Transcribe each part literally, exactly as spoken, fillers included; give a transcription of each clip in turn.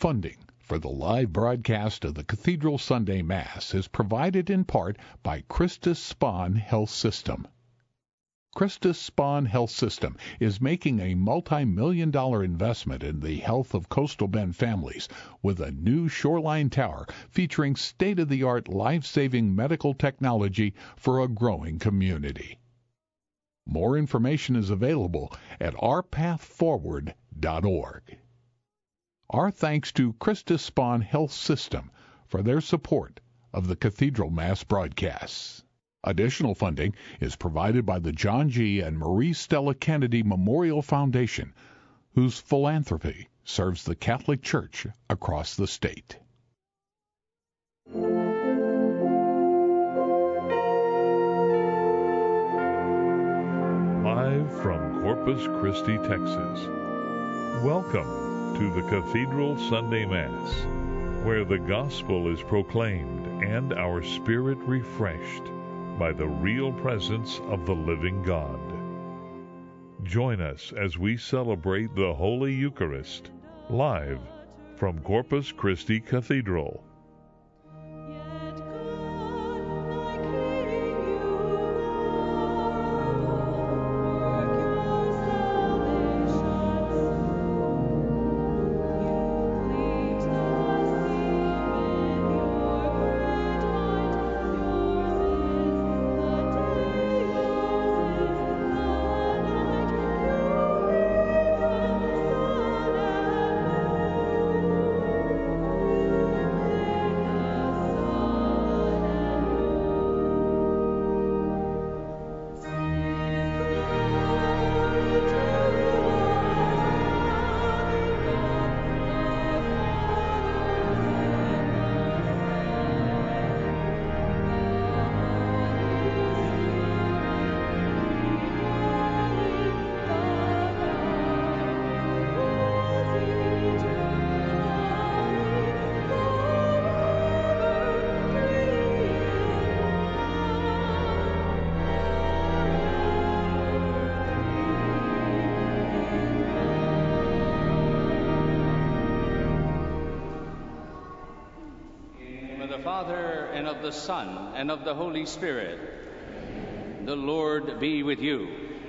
Funding for the live broadcast of the Cathedral Sunday Mass is provided in part by Christus Spohn Health System. Christus Spohn Health System is making a multi-million dollar investment in the health of Coastal Bend families with a new shoreline tower featuring state-of-the-art life-saving medical technology for a growing community. More information is available at our path forward dot org. Our thanks to Christus Spohn Health System for their support of the Cathedral Mass broadcasts. Additional funding is provided by the John G. and Marie Stella Kennedy Memorial Foundation, whose philanthropy serves the Catholic Church across the state. Live from Corpus Christi, Texas. Welcome to the Cathedral Sunday Mass, where the gospel is proclaimed and our spirit refreshed by the real presence of the living God. Join us as we celebrate the Holy Eucharist, live from Corpus Christi Cathedral. Father, and of the Son, and of the Holy Spirit. The Lord be with you.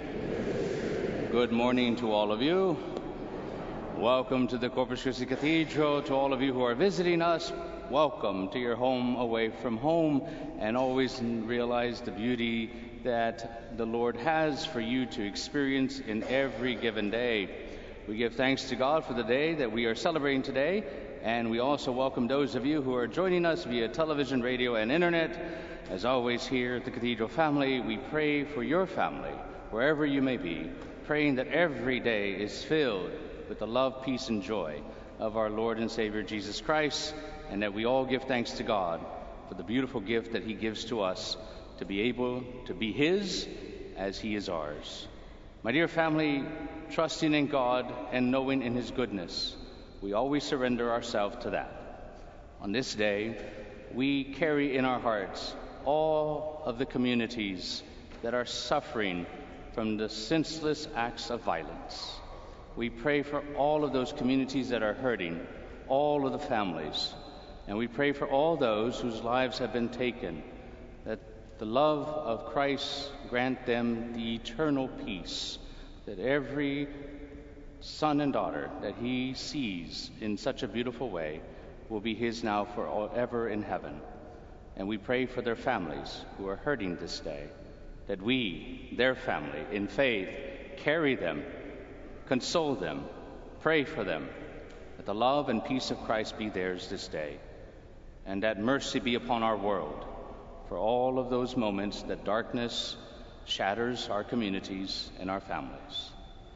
Good morning to all of you. Welcome to the Corpus Christi Cathedral. To all of you who are visiting us, welcome to your home away from home, and always realize the beauty that the Lord has for you to experience in every given day. We give thanks to God for the day that we are celebrating today. And we also welcome those of you who are joining us via television, radio, and internet. As always, here at the Cathedral family, we pray for your family, wherever you may be, praying that every day is filled with the love, peace, and joy of our Lord and Savior Jesus Christ, and that we all give thanks to God for the beautiful gift that He gives to us to be able to be His as He is ours. My dear family, trusting in God and knowing in His goodness, we always surrender ourselves to that. On this day, we carry in our hearts all of the communities that are suffering from the senseless acts of violence. We pray for all of those communities that are hurting, all of the families, and we pray for all those whose lives have been taken, that the love of Christ grant them the eternal peace, that every son and daughter that He sees in such a beautiful way will be His now forever in heaven. And we pray for their families who are hurting this day, that we, their family, in faith, carry them, console them, pray for them, that the love and peace of Christ be theirs this day, and that mercy be upon our world for all of those moments that darkness shatters our communities and our families.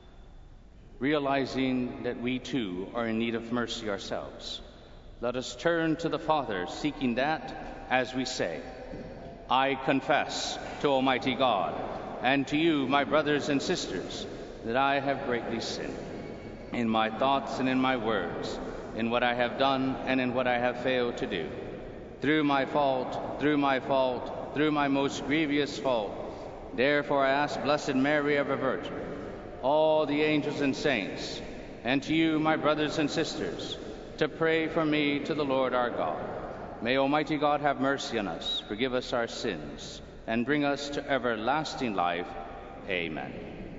Realizing that we too are in need of mercy ourselves, let us turn to the Father, seeking that as we say, I confess to Almighty God and to you, my brothers and sisters, that I have greatly sinned in my thoughts and in my words, in what I have done and in what I have failed to do. Through my fault, through my fault, through my most grievous fault. Therefore I ask Blessed Mary, ever Virgin, all the angels and saints, and to you, my brothers and sisters, to pray for me to the Lord our God. May Almighty God have mercy on us, forgive us our sins, and bring us to everlasting life. Amen.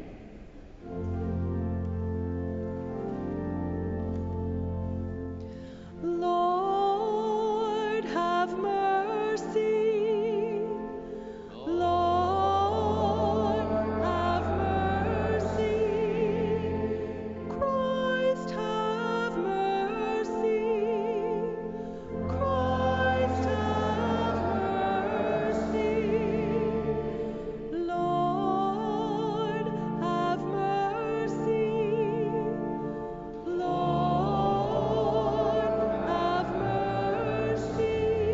Lord, have mercy. Lord, have mercy. Christ, have mercy. Christ, have mercy. Lord, have mercy. Lord, have mercy.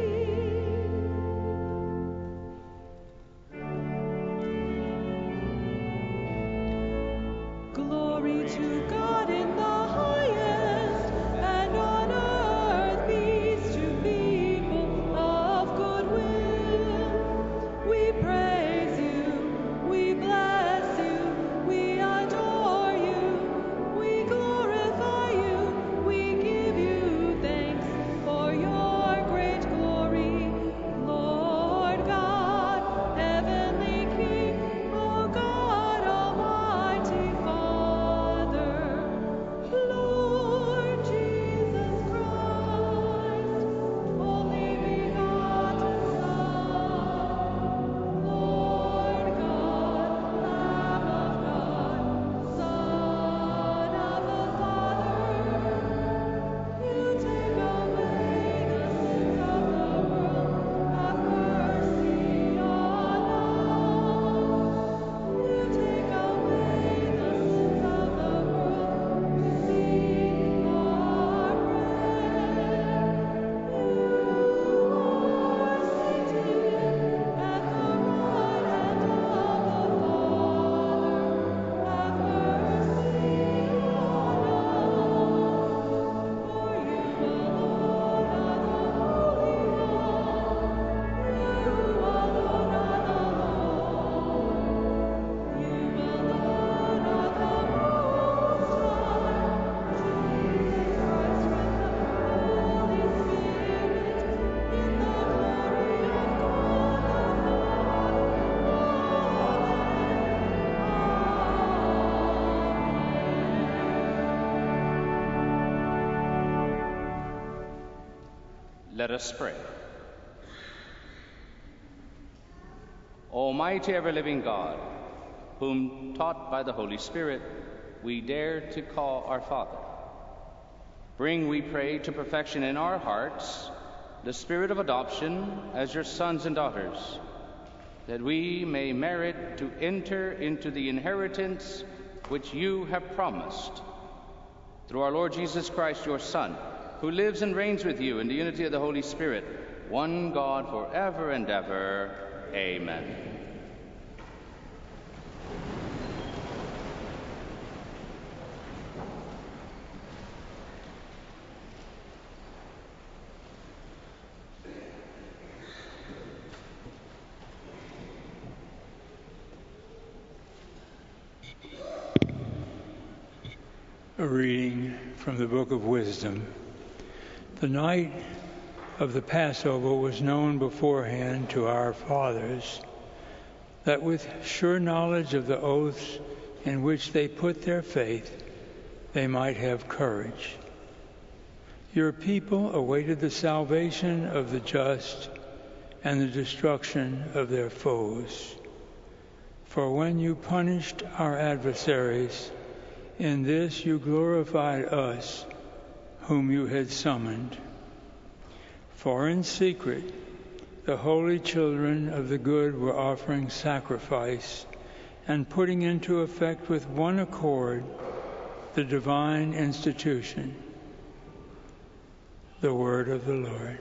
Glory to God in the highest, and on earth peace to people of good will. We praise you, we bless you, we adore you, we glorify you, we give you thanks for your great glory. Lord God, heavenly King, O God, Almighty Father, Lord Jesus Christ, only begotten Son, Lord God, Lamb of God, Son of the Father, you take away the sins of the world, have mercy on us. You take away the sins of the world, receive our prayer. You are seated at the right hand of the Father, have mercy on us. For you alone are the Holy One, you alone are the Lord, you alone are the Most High, Jesus Christ with the Holy Spirit, in the glory of God the Let us pray. Almighty ever-living God, whom taught by the Holy Spirit we dare to call our Father, bring, we pray, to perfection in our hearts the spirit of adoption as your sons and daughters, that we may merit to enter into the inheritance which you have promised. Through our Lord Jesus Christ, your Son, who lives and reigns with you in the unity of the Holy Spirit, one God forever and ever. Amen. A reading from the Book of Wisdom. The night of the Passover was known beforehand to our fathers, that with sure knowledge of the oaths in which they put their faith, they might have courage. Your people awaited the salvation of the just and the destruction of their foes. For when you punished our adversaries, in this you glorified us, whom you had summoned. For in secret the holy children of the good were offering sacrifice and putting into effect with one accord the divine institution. The word of the Lord.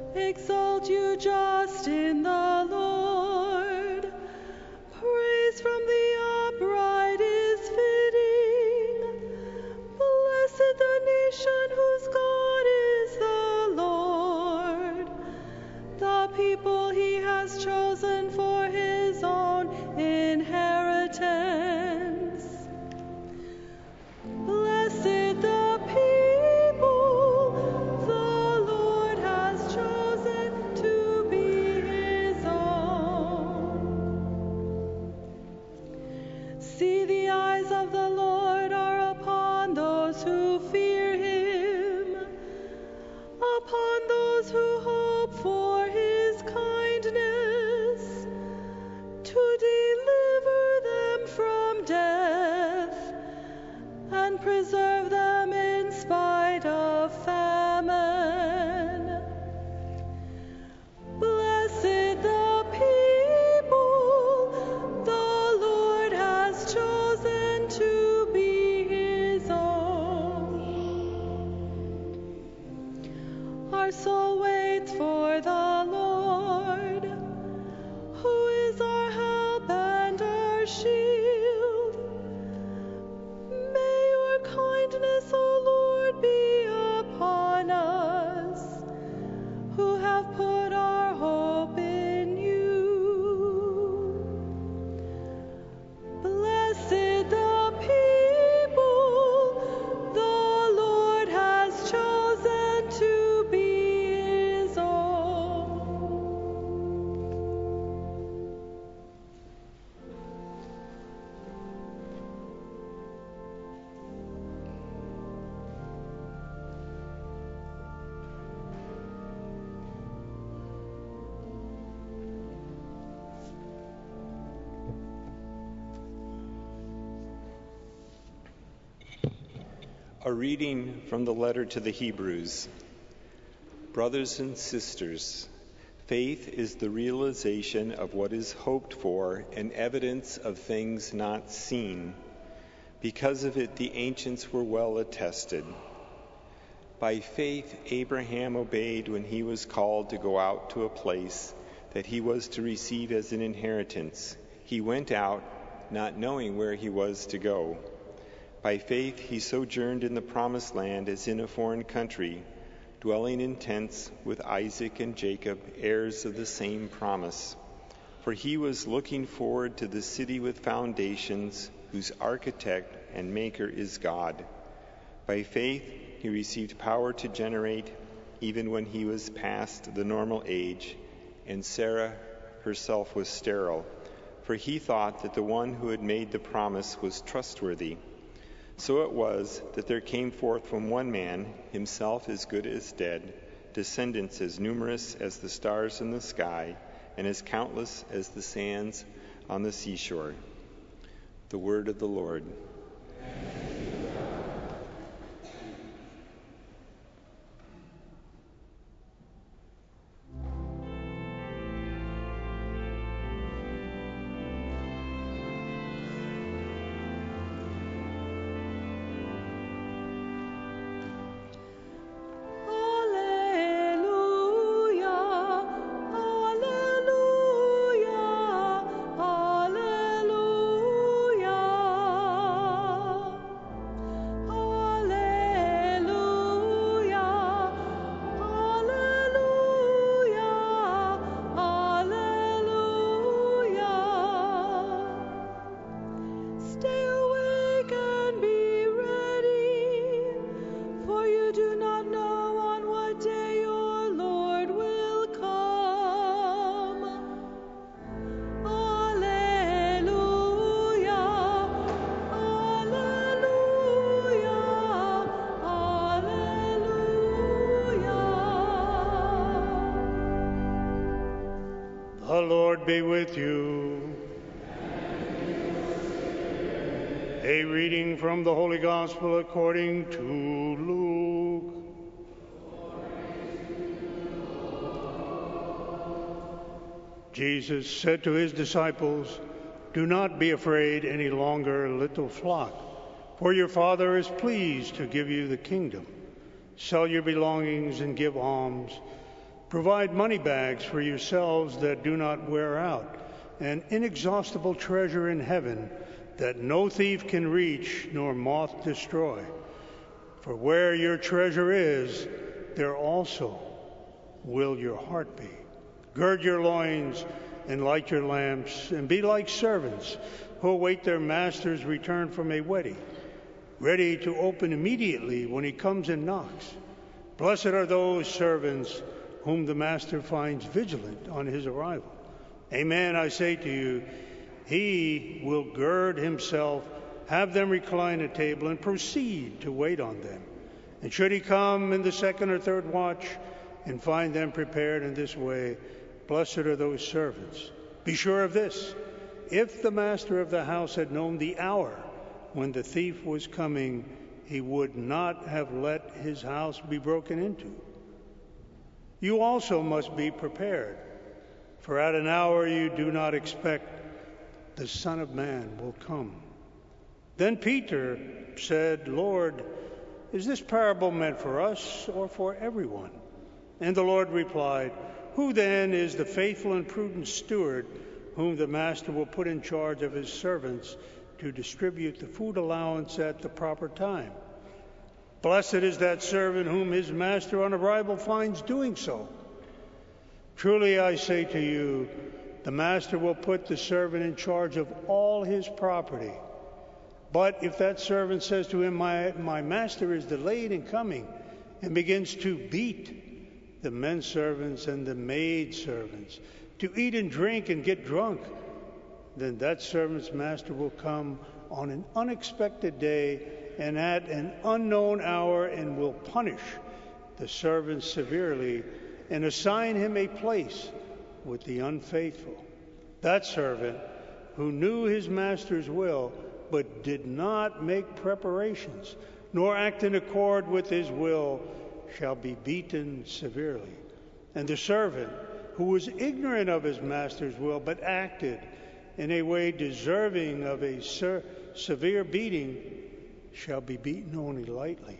Exalt you just in the Lord. Praise from the upright is fitting. Blessed the nation whose God is the Lord, the people he has chosen for his own inheritance. Blessed the people the Lord has chosen to be his own. See, the eyes of the Lord are upon those who fear him, upon those who hope for his kindness, to deliver them from death and preserve them in spite of famine. Blessed the people the Lord has chosen to be his own. Our soul waits for the Lord, who is our help and our shield. May your kindness, O Lord, be upon us, who have put our hope in you. Blessed the people the Lord has chosen to be his own. A reading from the letter to the Hebrews. Brothers and sisters, faith is the realization of what is hoped for and evidence of things not seen. Because of it, the ancients were well attested. By faith, Abraham obeyed when he was called to go out to a place that he was to receive as an inheritance. He went out, not knowing where he was to go. By faith, he sojourned in the promised land as in a foreign country, dwelling in tents with Isaac and Jacob, heirs of the same promise. For he was looking forward to the city with foundations, whose architect and maker is God. By faith, he received power to generate, even when he was past the normal age, and Sarah herself was sterile, for he thought that the one who had made the promise was trustworthy. So it was that there came forth from one man, himself as good as dead, descendants as numerous as the stars in the sky, and as countless as the sands on the seashore. The word of the Lord. The Lord be with you. A reading from the Holy Gospel according to Luke. Jesus said to his disciples, "Do not be afraid any longer, little flock, for your Father is pleased to give you the kingdom. Sell your belongings and give alms. Provide money bags for yourselves that do not wear out, an inexhaustible treasure in heaven that no thief can reach nor moth destroy. For where your treasure is, there also will your heart be. Gird your loins and light your lamps, and be like servants who await their master's return from a wedding, ready to open immediately when he comes and knocks. Blessed are those servants whom the master finds vigilant on his arrival. Amen, I say to you, he will gird himself, have them recline at table, and proceed to wait on them. And should he come in the second or third watch and find them prepared in this way, blessed are those servants. Be sure of this, if the master of the house had known the hour when the thief was coming, he would not have let his house be broken into. You also must be prepared, for at an hour you do not expect the Son of Man will come. Then Peter said, Lord, is this parable meant for us or for everyone? And the Lord replied, Who then is the faithful and prudent steward whom the master will put in charge of his servants to distribute the food allowance at the proper time? Blessed is that servant whom his master on arrival finds doing so. Truly I say to you, the master will put the servant in charge of all his property. But if that servant says to him, my, my master is delayed in coming, and begins to beat the men servants and the maid servants, to eat and drink and get drunk, then that servant's master will come on an unexpected day and at an unknown hour, and will punish the servant severely and assign him a place with the unfaithful. That servant who knew his master's will but did not make preparations nor act in accord with his will shall be beaten severely. And the servant who was ignorant of his master's will but acted in a way deserving of a ser- severe beating shall be beaten only lightly.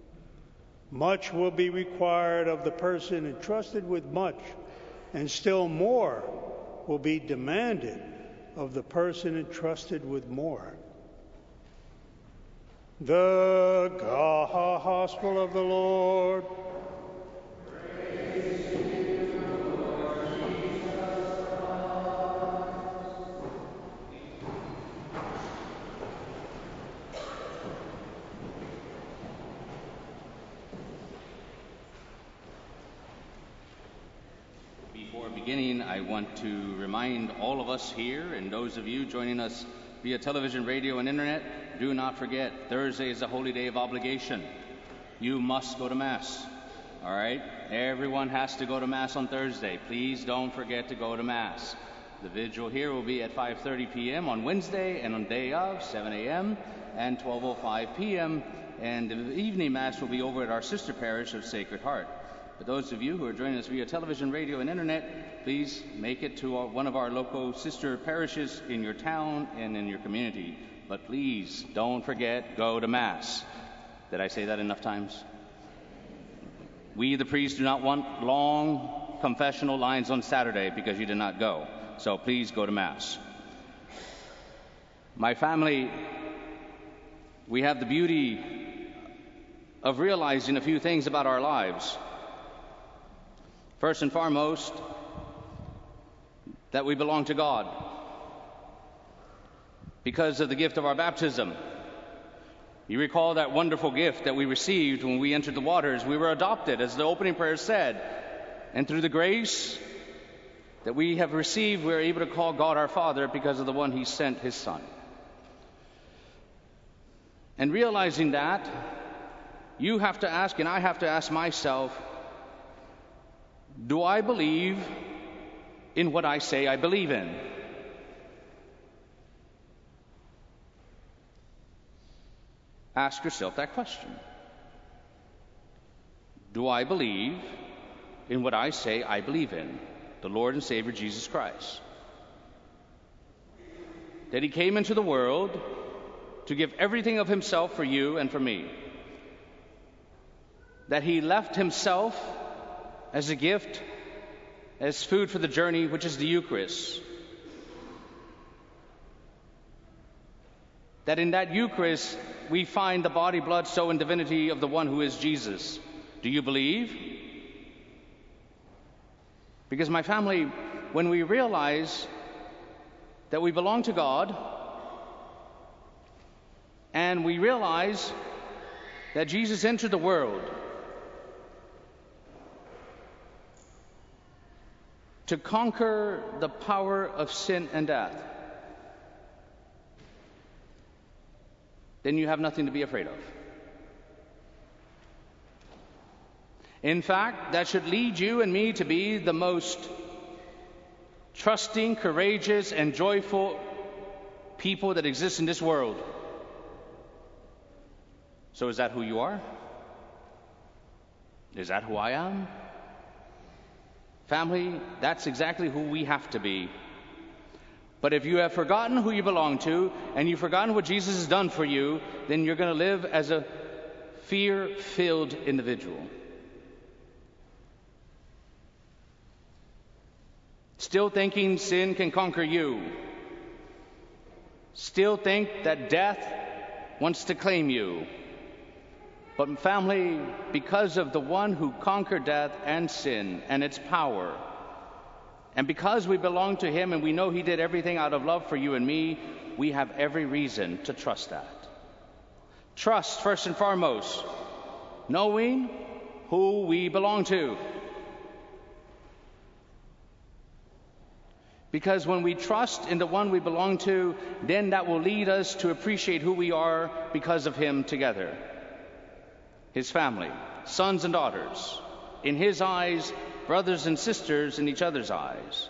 Much will be required of the person entrusted with much, and still more will be demanded of the person entrusted with more. The Gospel of the Lord. Praise to you, Lord Jesus Christ. Before beginning, I want to remind all of us here and those of you joining us via television, radio, and internet, do not forget, Thursday is a holy day of obligation. You must go to Mass. All right? Everyone has to go to Mass on Thursday. Please don't forget to go to Mass. The vigil here will be at five thirty p.m. on Wednesday, and on day of, seven a.m. and twelve oh five p.m. And the evening Mass will be over at our sister parish of Sacred Heart. For those of you who are joining us via television, radio, and internet, please make it to our, one of our local sister parishes in your town and in your community. But please, don't forget, go to Mass. Did I say that enough times? We, the priests, do not want long confessional lines on Saturday because you did not go. So please go to Mass. My family, we have the beauty of realizing a few things about our lives. First and foremost, that we belong to God because of the gift of our baptism. You recall that wonderful gift that we received when we entered the waters. We were adopted, as the opening prayer said. And through the grace that we have received, we are able to call God our Father because of the one He sent, His Son. And realizing that, you have to ask, and I have to ask myself, do I believe in what I say I believe in? Ask yourself that question. Do I believe in what I say I believe in, the Lord and Savior Jesus Christ? That He came into the world to give everything of Himself for you and for me. That He left Himself as a gift as food for the journey, which is the Eucharist. That in that Eucharist, we find the body, blood, soul, and divinity of the one who is Jesus. Do you believe? Because my family, when we realize that we belong to God, and we realize that Jesus entered the world to conquer the power of sin and death, then you have nothing to be afraid of. In fact, that should lead you and me to be the most trusting, courageous, and joyful people that exist in this world. So is that who you are? Is that who I am? Family, that's exactly who we have to be. But if you have forgotten who you belong to, and you've forgotten what Jesus has done for you, then you're going to live as a fear-filled individual. Still thinking sin can conquer you. Still think that death wants to claim you. But family, because of the one who conquered death and sin and its power, and because we belong to him and we know he did everything out of love for you and me, we have every reason to trust that. Trust, first and foremost, knowing who we belong to. Because when we trust in the one we belong to, then that will lead us to appreciate who we are because of him together. His family, sons and daughters, in his eyes, brothers and sisters in each other's eyes.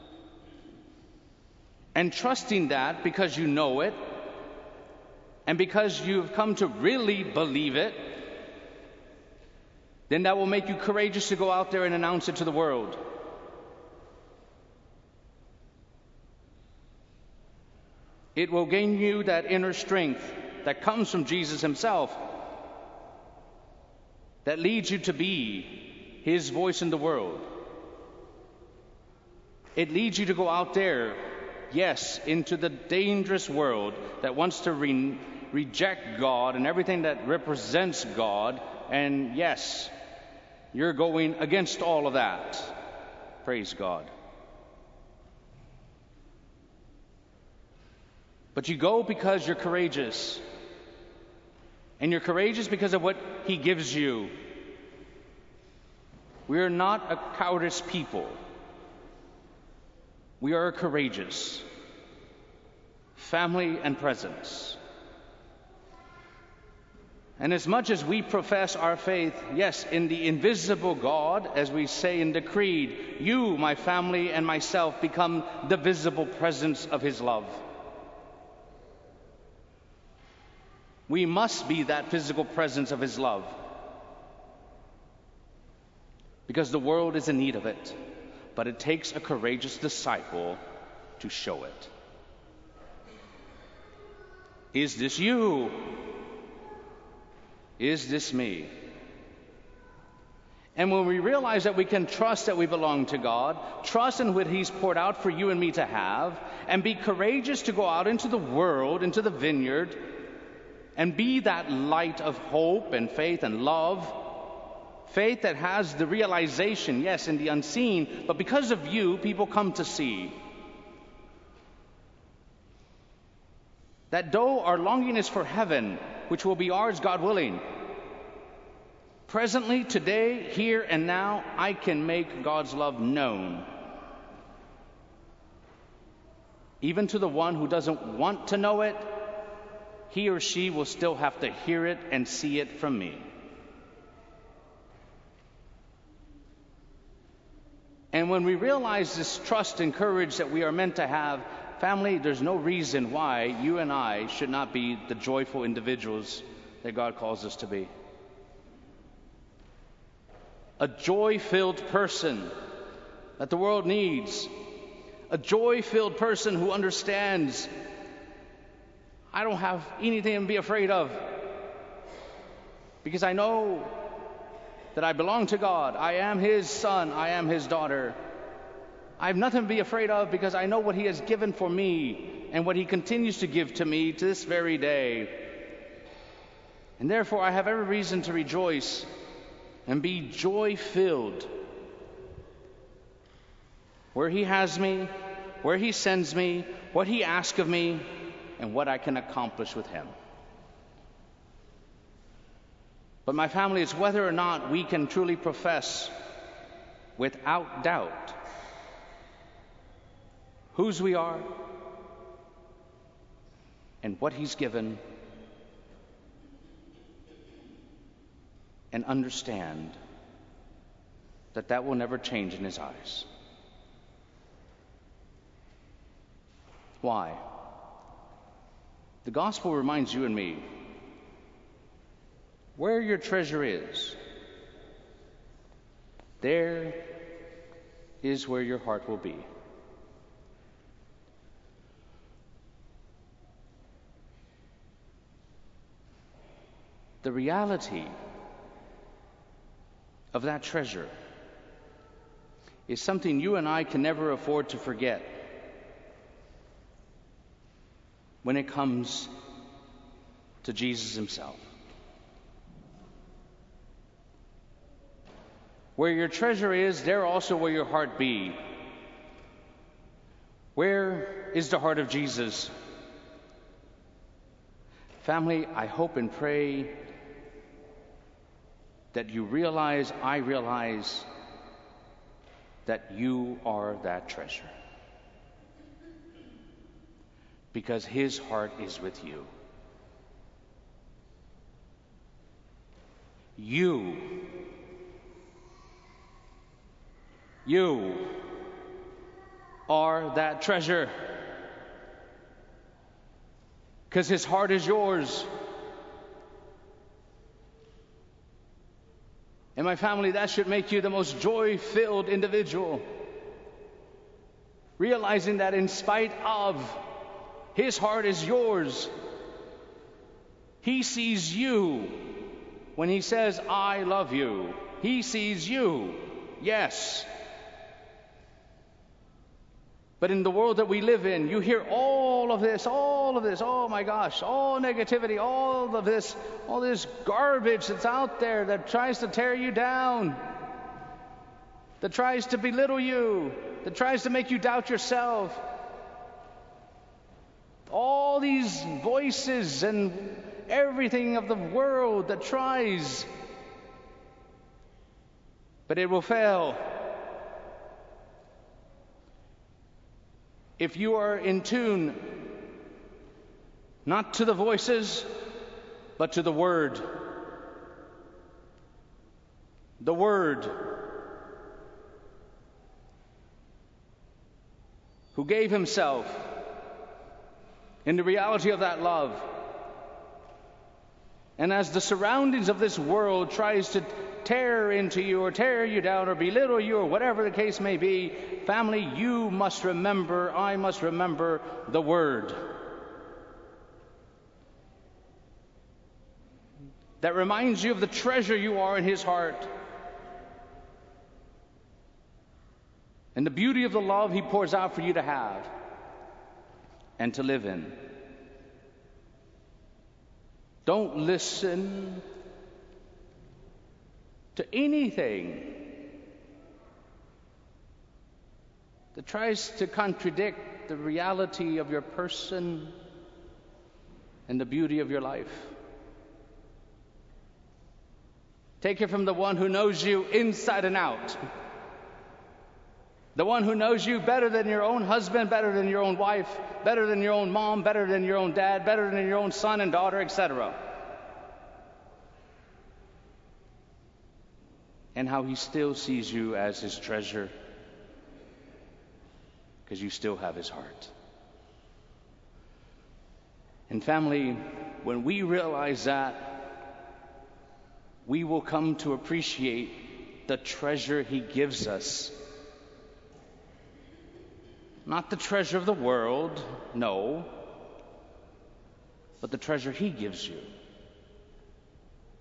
And trusting that because you know it, and because you've come to really believe it, then that will make you courageous to go out there and announce it to the world. It will gain you that inner strength that comes from Jesus himself, that leads you to be his voice in the world. It leads you to go out there, yes, into the dangerous world that wants to re- reject God and everything that represents God. And yes, you're going against all of that. Praise God. But you go because you're courageous. And you're courageous because of what he gives you. We are not a cowardice people. We are courageous. Family and presence. And as much as we profess our faith, yes, in the invisible God, as we say in the Creed, you, my family, and myself become the visible presence of his love. We must be that physical presence of his love. Because the world is in need of it. But it takes a courageous disciple to show it. Is this you? Is this me? And when we realize that we can trust that we belong to God, trust in what he's poured out for you and me to have, and be courageous to go out into the world, into the vineyard, and be that light of hope and faith and love. Faith that has the realization, yes, in the unseen, but because of you, people come to see. That though our longing is for heaven, which will be ours, God willing, presently, today, here and now, I can make God's love known. Even to the one who doesn't want to know it, he or she will still have to hear it and see it from me. And when we realize this trust and courage that we are meant to have, family, there's no reason why you and I should not be the joyful individuals that God calls us to be. A joy-filled person that the world needs. A joy-filled person who understands, I don't have anything to be afraid of. Because I know that I belong to God. I am his son. I am his daughter. I have nothing to be afraid of because I know what he has given for me and what he continues to give to me to this very day. And therefore I have every reason to rejoice and be joy-filled where he has me, where he sends me, what he asks of me, and what I can accomplish with him. But my family, it's whether or not we can truly profess without doubt whose we are and what he's given, and understand that that will never change in his eyes. Why? The gospel reminds you and me, where your treasure is, there is where your heart will be. The reality of that treasure is something you and I can never afford to forget when it comes to Jesus himself. Where your treasure is, there also will your heart be. Where is the heart of Jesus? Family, I hope and pray that you realize, I realize, that you are that treasure. Because his heart is with you. You, you are that treasure. Because his heart is yours. And my family, that should make you the most joy-filled individual. Realizing that in spite of his heart is yours, he sees you when he says, I love you. He sees you, yes. But in the world that we live in, you hear all of this, all of this, oh my gosh, all negativity, all of this, all this garbage that's out there that tries to tear you down, that tries to belittle you, that tries to make you doubt yourself. All these voices and everything of the world that tries, but it will fail. If you are in tune, not to the voices, but to the Word. The Word, who gave himself in the reality of that love. And as the surroundings of this world tries to tear into you or tear you down or belittle you or whatever the case may be, family, you must remember, I must remember the Word. That reminds you of the treasure you are in his heart. And the beauty of the love he pours out for you to have and to live in. Don't listen to anything that tries to contradict the reality of your person and the beauty of your life. Take it from the one who knows you inside and out. The one who knows you better than your own husband, better than your own wife, better than your own mom, better than your own dad, better than your own son and daughter, et cetera. And how he still sees you as his treasure because you still have his heart. And family, when we realize that, we will come to appreciate the treasure he gives us. Not the treasure of the world, no, but the treasure he gives you.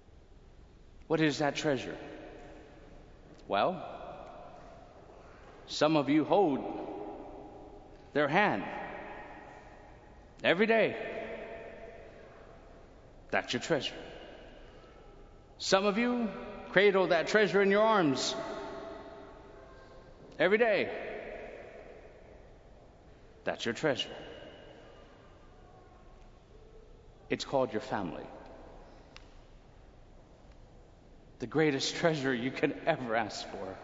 What is that treasure? Well, Some of you hold their hand every day. That's your treasure. Some of you cradle that treasure in your arms every day. That's your treasure. It's called your family. The greatest treasure you can ever ask for.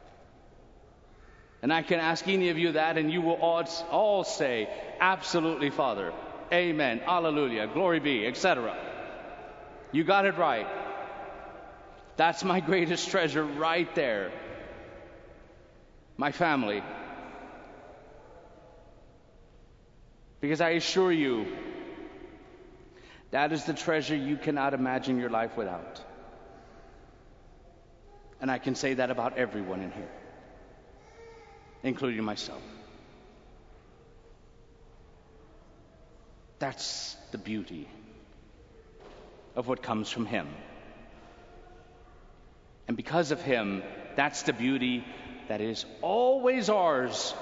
And I can ask any of you that, and you will all, all say, absolutely, Father. Amen. Hallelujah. Glory be, et cetera. You got it right. That's my greatest treasure right there. My family. Because I assure you, that is the treasure you cannot imagine your life without. And I can say that about everyone in here, including myself. That's the beauty of what comes from Him. And because of Him, that's the beauty that is always ours.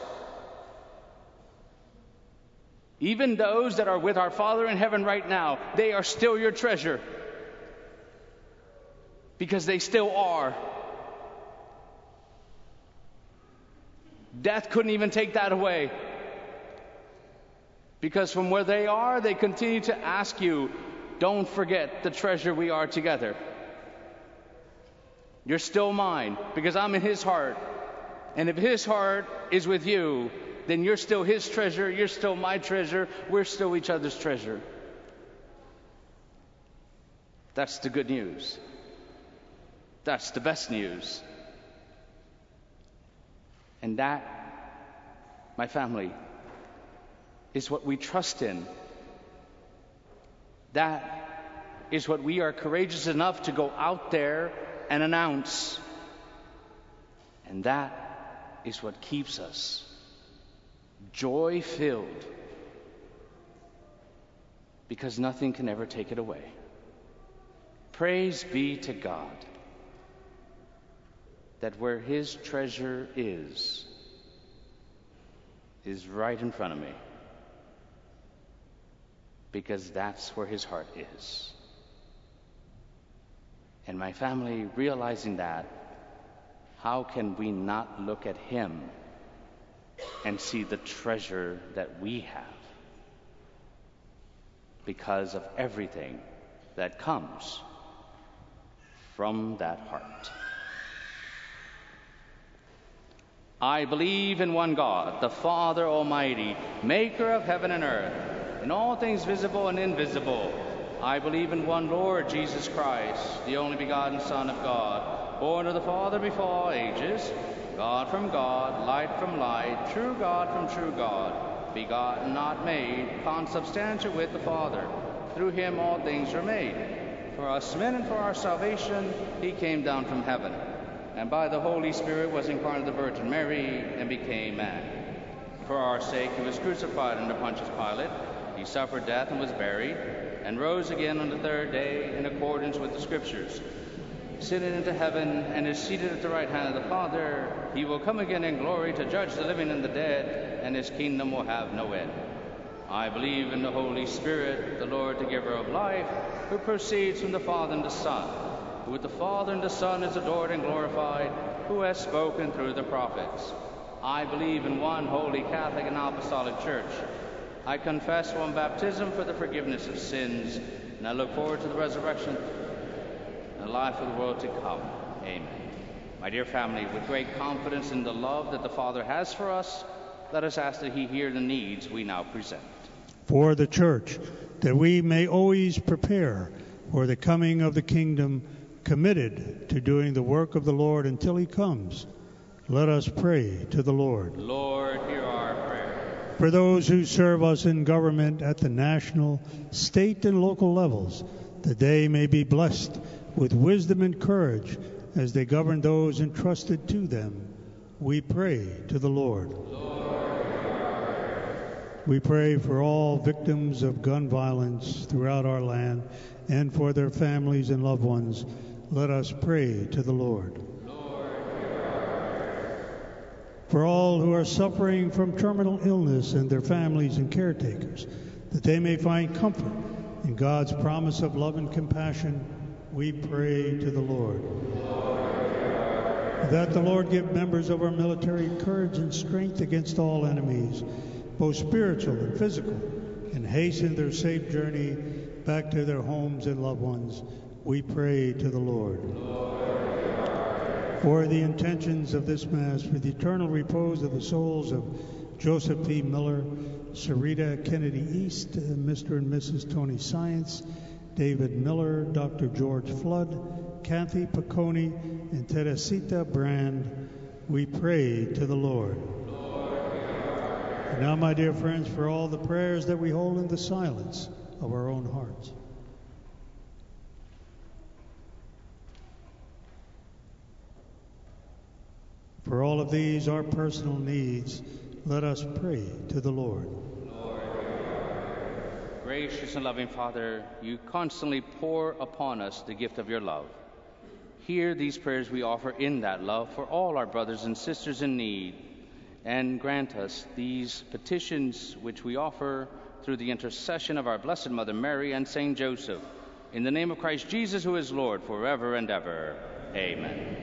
Even those that are with our Father in heaven right now, they are still your treasure. Because they still are. Death couldn't even take that away. Because from where they are, they continue to ask you, don't forget the treasure we are together. You're still mine, because I'm in His heart. And if His heart is with you, then you're still His treasure, you're still my treasure, we're still each other's treasure. That's the good news. That's the best news. And that, my family, is what we trust in. That is what we are courageous enough to go out there and announce. And that is what keeps us joy-filled, because nothing can ever take it away. Praise be to God that where His treasure is, is right in front of me, because that's where His heart is. And my family, realizing that, how can we not look at Him and see the treasure that we have because of everything that comes from that heart? I believe in one God, the Father Almighty, maker of heaven and earth, and all things visible and invisible. I believe in one Lord Jesus Christ, the only begotten Son of God, born of the Father before all ages, God from God, light from light, true God from true God, begotten, not made, consubstantial with the Father. Through Him all things were made. For us men and for our salvation, He came down from heaven, and by the Holy Spirit was incarnate of the Virgin Mary, and became man. For our sake He was crucified under Pontius Pilate. He suffered death and was buried, and rose again on the third day in accordance with the Scriptures. Ascended into heaven, and is seated at the right hand of the Father. He will come again in glory to judge the living and the dead, and His kingdom will have no end. I believe in the Holy Spirit, the Lord, the giver of life, who proceeds from the Father and the Son, who with the Father and the Son is adored and glorified, who has spoken through the prophets. I believe in one holy Catholic and Apostolic Church. I confess one baptism for the forgiveness of sins, and I look forward to the resurrection and the life of the world to come. Amen. My dear family, with great confidence in the love that the Father has for us, let us ask that He hear the needs we now present. For the Church, that we may always prepare for the coming of the kingdom, committed to doing the work of the Lord until He comes, let us pray to the Lord. Lord, hear our prayer. For those who serve us in government at the national, state, and local levels, that they may be blessed with wisdom and courage as they govern those entrusted to them, we pray to the Lord. Lord, hear our prayer. We pray for all victims of gun violence throughout our land and for their families and loved ones. Let us pray to the Lord. Lord, hear our prayer. For all who are suffering from terminal illness and their families and caretakers, that they may find comfort in God's promise of love and compassion, we pray to the Lord. That the Lord give members of our military courage and strength against all enemies, both spiritual and physical, and hasten their safe journey back to their homes and loved ones, we pray to the Lord. For the intentions of this Mass, for the eternal repose of the souls of Joseph P. Miller, Sarita Kennedy East, uh, Mister and Missus Tony Science, David Miller, Doctor George Flood, Kathy Piccone, and Teresita Brand, we pray to the Lord. And now, my dear friends, for all the prayers that we hold in the silence of our own hearts. For all of these, our personal needs, let us pray to the Lord. Lord, gracious and loving Father, you constantly pour upon us the gift of your love. Hear these prayers we offer in that love for all our brothers and sisters in need, and grant us these petitions which we offer through the intercession of our Blessed Mother Mary and Saint Joseph. In the name of Christ Jesus, who is Lord, forever and ever. Amen.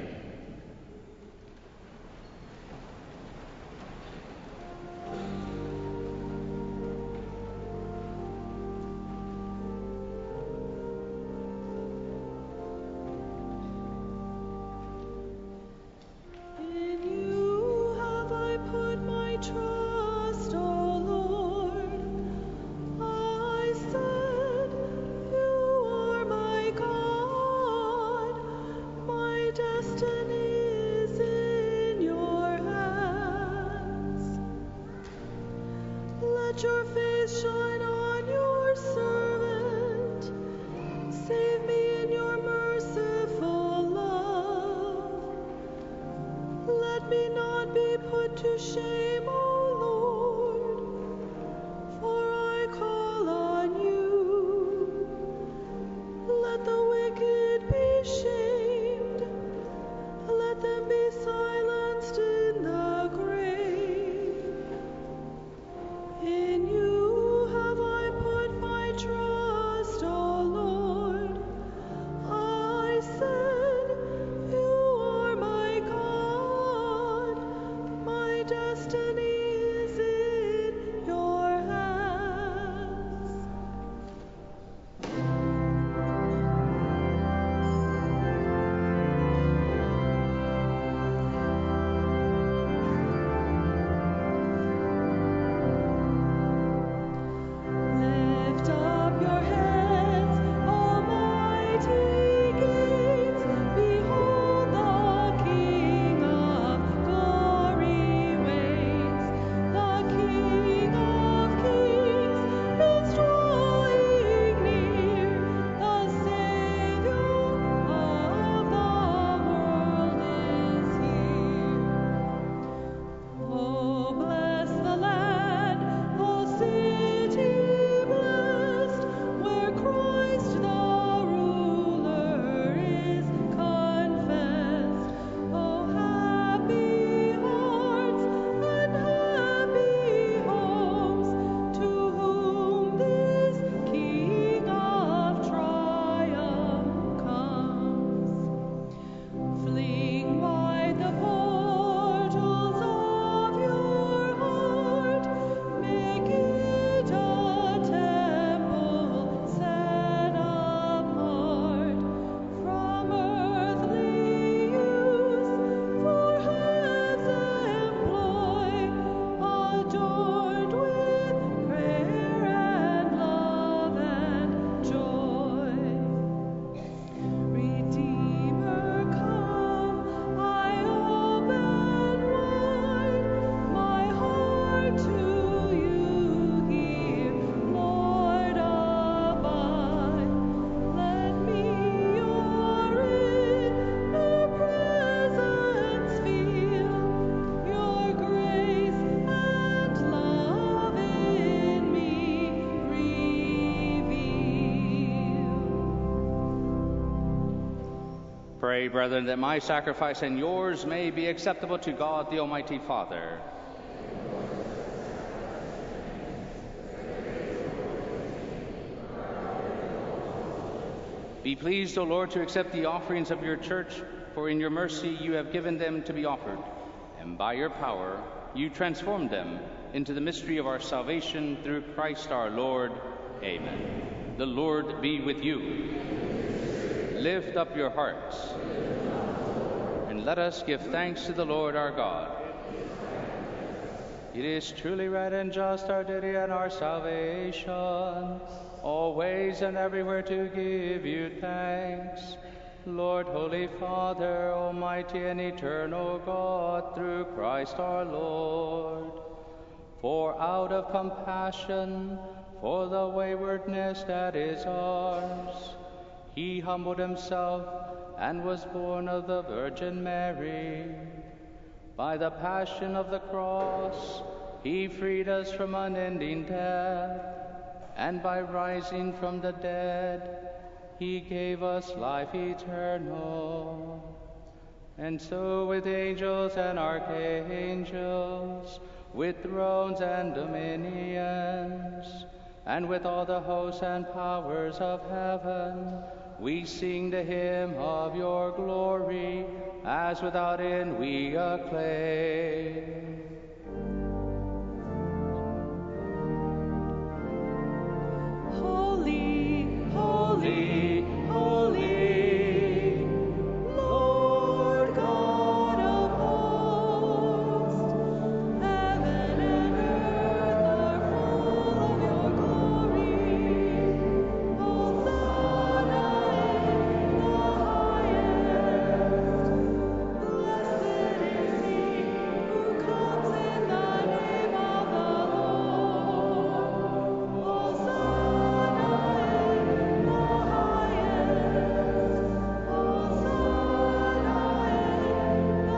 Let your face shine on your servant. Save me in your merciful love. Let me not be put to shame, O Lord, for I call on you. Let the wicked be shamed. Let them be silenced in the grave. In you have I put my trust, O Lord. I said, you are my God. My destiny Pray, brethren, that my sacrifice and yours may be acceptable to God, the Almighty Father. Be pleased, O Lord, to accept the offerings of your church, for in your mercy you have given them to be offered, and by your power you transformed them into the mystery of our salvation through Christ our Lord. Amen. The Lord be with you. Lift up your hearts, and let us give thanks to the Lord our God. It is truly right and just, our duty and our salvation, always and everywhere to give you thanks. Lord, Holy Father, Almighty and eternal God, through Christ our Lord. For out of compassion for the waywardness that is ours, he humbled himself and was born of the Virgin Mary. By the passion of the cross, he freed us from unending death, and by rising from the dead, he gave us life eternal. And so with angels and archangels, with thrones and dominions, and with all the hosts and powers of heaven, we sing the hymn of your glory, as without end we acclaim. Holy, holy, holy, Lord God of hosts, heaven and earth are full of your glory. Hosanna in the highest. Blessed is he who comes in the name of the Lord. Hosanna in the highest. Hosanna in the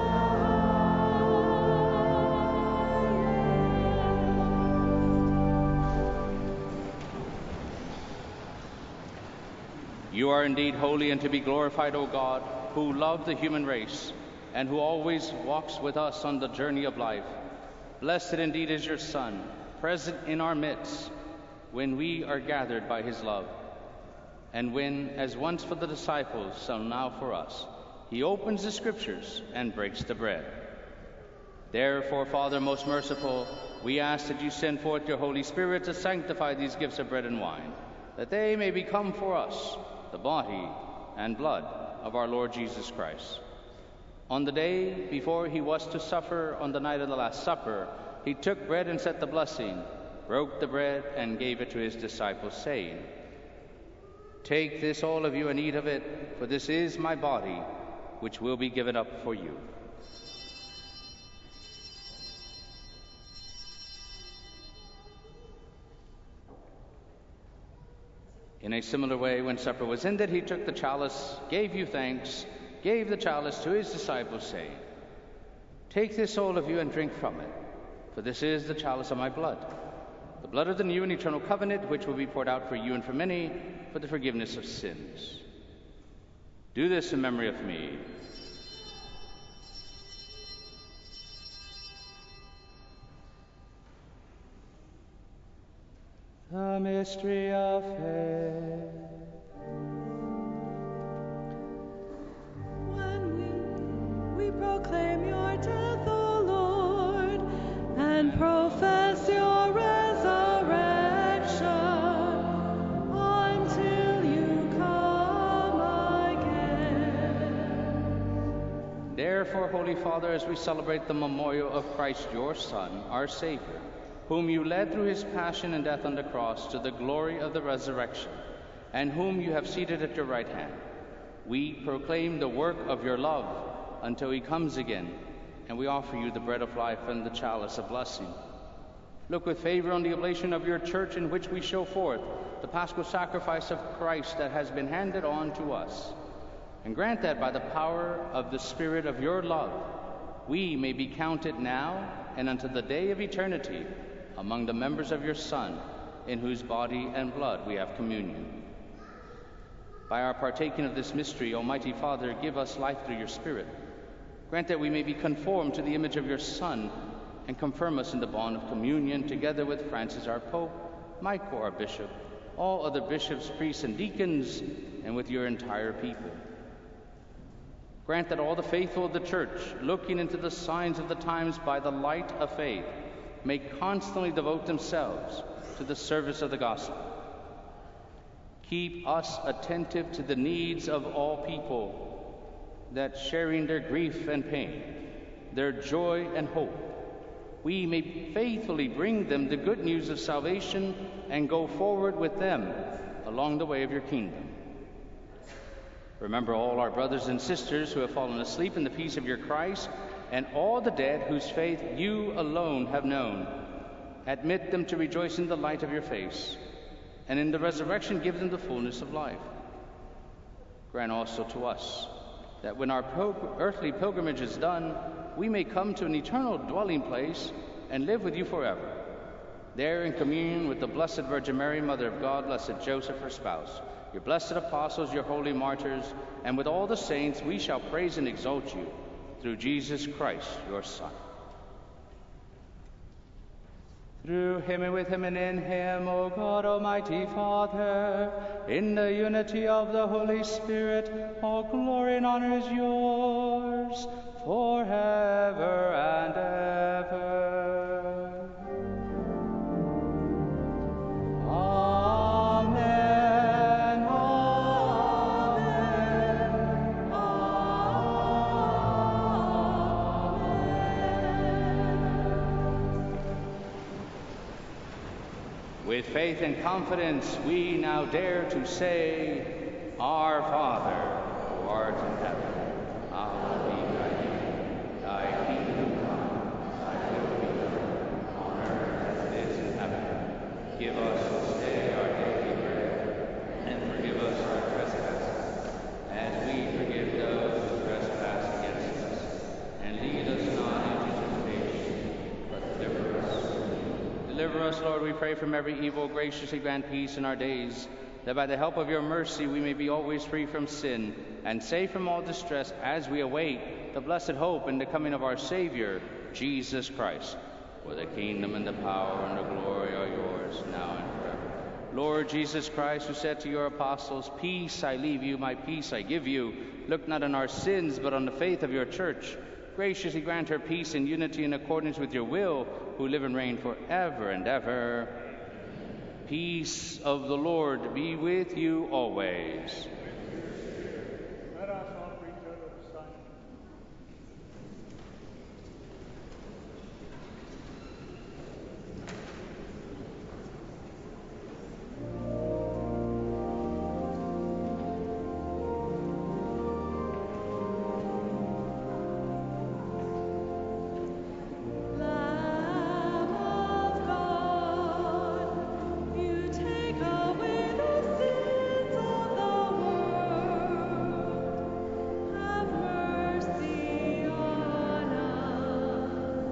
highest. You are indeed holy and to be glorified, O God, who love the human race and who always walks with us on the journey of life. Blessed indeed is your Son, present in our midst when we are gathered by his love. And when, as once for the disciples, so now for us, he opens the scriptures and breaks the bread. Therefore, Father most merciful, we ask that you send forth your Holy Spirit to sanctify these gifts of bread and wine, that they may become for us the body and blood of our Lord Jesus Christ. On the day before he was to suffer, on the night of the Last Supper, he took bread and said the blessing, broke the bread, and gave it to his disciples, saying, "Take this, all of you, and eat of it, for this is my body, which will be given up for you." In a similar way, when supper was ended, he took the chalice, gave you thanks, gave the chalice to his disciples, saying, "Take this, all of you, and drink from it, for this is the chalice of my blood, the blood of the new and eternal covenant, which will be poured out for you and for many for the forgiveness of sins. Do this in memory of me." The mystery of faith. When we, we proclaim your death, O Lord, and profess your resurrection until you come again. Therefore, Holy Father, as we celebrate the memorial of Christ, your Son, our Savior, whom you led through his passion and death on the cross to the glory of the resurrection, and whom you have seated at your right hand, we proclaim the work of your love until he comes again, and we offer you the bread of life and the chalice of blessing. Look with favor on the oblation of your church, in which we show forth the paschal sacrifice of Christ that has been handed on to us, and grant that by the power of the Spirit of your love, we may be counted now and unto the day of eternity among the members of your Son, in whose body and blood we have communion. By our partaking of this mystery, Almighty Father, give us life through your Spirit. Grant that we may be conformed to the image of your Son, and confirm us in the bond of communion, together with Francis our Pope, Michael our Bishop, all other bishops, priests, and deacons, and with your entire people. Grant that all the faithful of the Church, looking into the signs of the times by the light of faith, may constantly devote themselves to the service of the gospel. Keep us attentive to the needs of all people, that sharing their grief and pain, their joy and hope, we may faithfully bring them the good news of salvation and go forward with them along the way of your kingdom. Remember all our brothers and sisters who have fallen asleep in the peace of your Christ, and all the dead whose faith you alone have known. Admit them to rejoice in the light of your face, and in the resurrection give them the fullness of life. Grant also to us that when our pil- earthly pilgrimage is done, we may come to an eternal dwelling place and live with you forever. There, in communion with the Blessed Virgin Mary, Mother of God, Blessed Joseph, her spouse, your blessed apostles, your holy martyrs, and with all the saints, we shall praise and exalt you through Jesus Christ, your Son. Through him and with him and in him, O God, Almighty Father, in the unity of the Holy Spirit, all glory and honor is yours forever and ever. Amen. Amen. Amen. With faith and confidence, we now dare to say, Our Father, who art in heaven, hallowed be thy name. Thy kingdom come, thy will be done, on earth as it is in heaven. Give us this day our daily bread, and forgive us our trespasses, as we forgive those who trespass against us. And lead us not into temptation, but deliver us. Deliver us, Lord, we pray, from every evil. Graciously grant peace in our days, that by the help of your mercy we may be always free from sin, and safe from all distress, as we await the blessed hope and the coming of our Savior, Jesus Christ. For the kingdom and the power and the glory are yours, now and forever. Lord Jesus Christ, who said to your apostles, Peace I leave you, my peace I give you, look not on our sins, but on the faith of your church. Graciously grant her peace and unity in accordance with your will, who live and reign forever and ever. Peace of the Lord be with you always. Let us offer each other the sign. Lamb of God, you take away the sins of the world. Have mercy on us.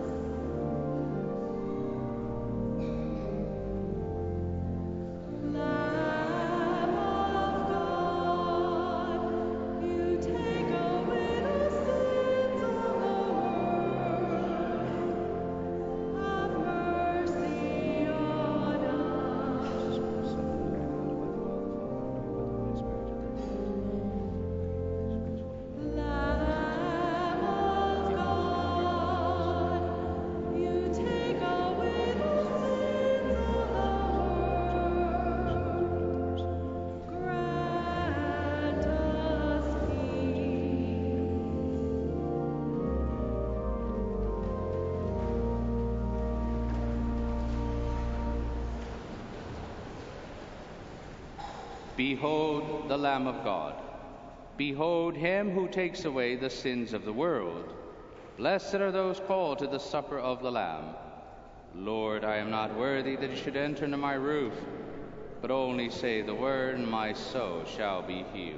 Lamb of God, you take away the sins of the world. Have mercy on us. Lamb of God, you take away the sins of the world. Grant us peace. Behold the Lamb of God. Behold him who takes away the sins of the world. Blessed are those called to the supper of the Lamb. Lord, I am not worthy that you should enter into my roof, but only say the word, and my soul shall be healed.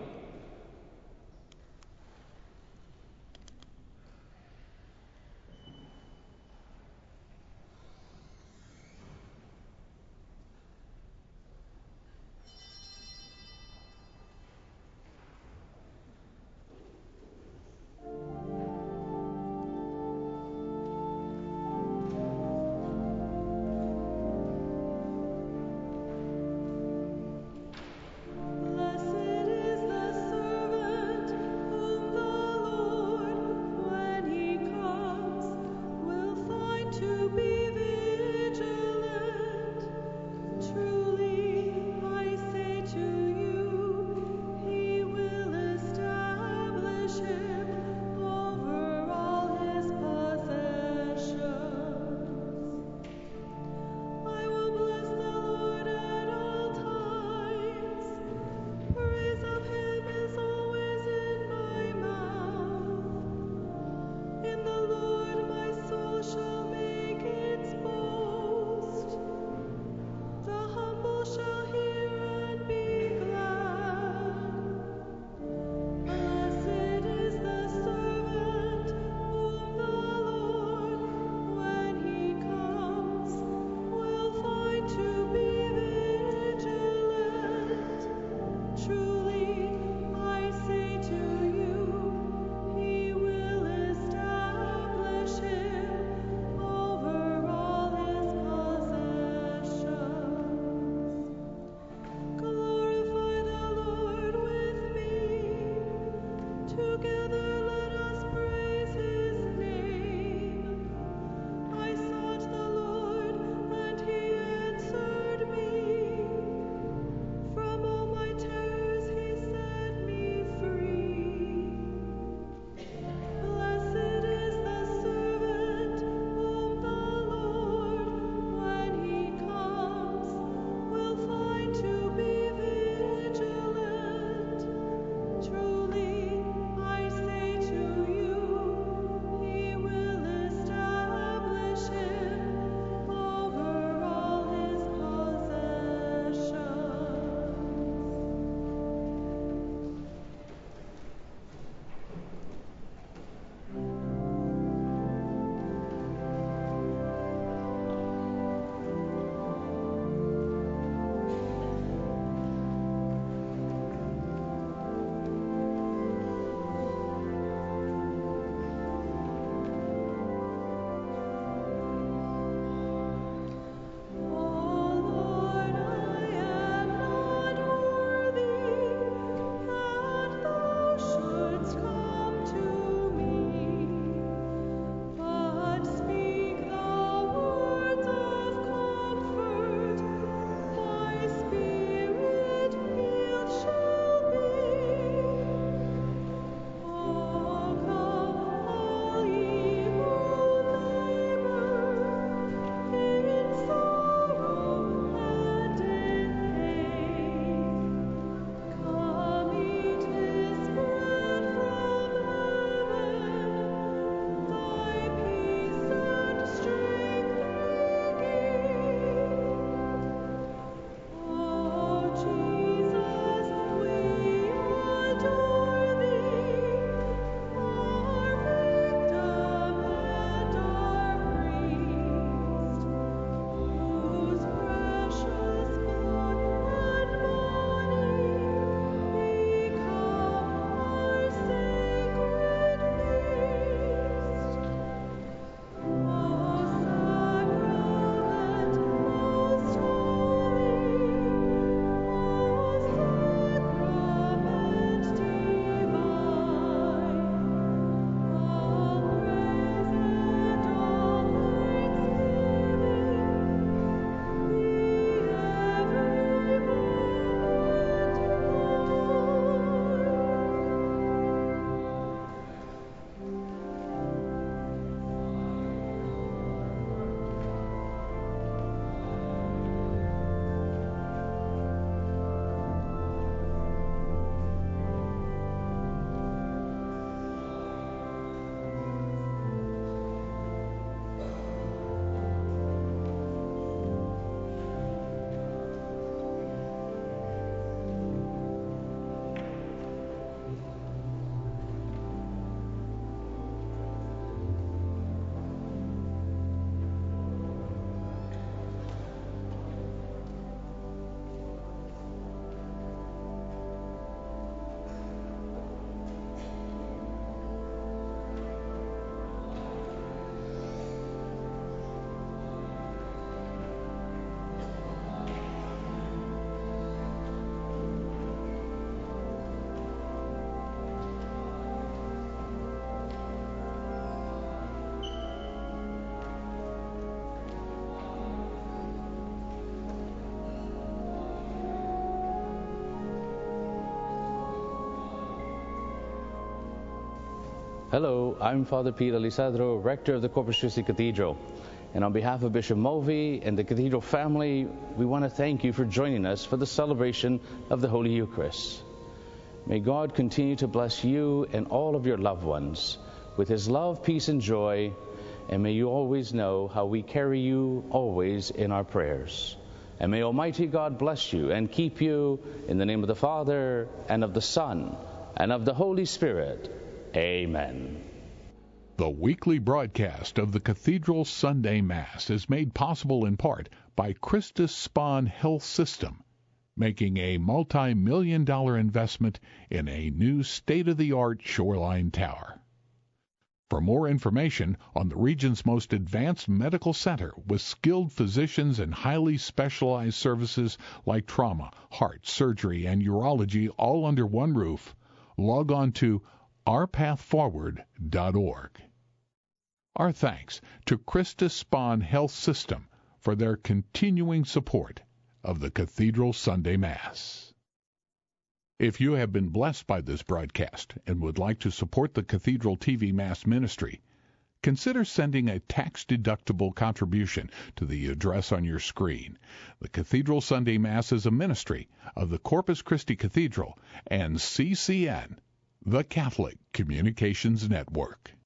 Hello, I'm Father Peter Lisadro, rector of the Corpus Christi Cathedral. And on behalf of Bishop Mulvey and the Cathedral family, we want to thank you for joining us for the celebration of the Holy Eucharist. May God continue to bless you and all of your loved ones with his love, peace, and joy, and may you always know how we carry you always in our prayers. And may Almighty God bless you and keep you in the name of the Father, and of the Son, and of the Holy Spirit. Amen. The weekly broadcast of the Cathedral Sunday Mass is made possible in part by Christus Spohn Health System, making a multi-million dollar investment in a new state-of-the-art shoreline tower. For more information on the region's most advanced medical center with skilled physicians and highly specialized services like trauma, heart, surgery, and urology all under one roof, log on to our path forward dot org. Our thanks to Christus Spohn Health System for their continuing support of the Cathedral Sunday Mass. If you have been blessed by this broadcast and would like to support the Cathedral T V Mass ministry, consider sending a tax-deductible contribution to the address on your screen. The Cathedral Sunday Mass is a ministry of the Corpus Christi Cathedral and C C N, the Catholic Communications Network.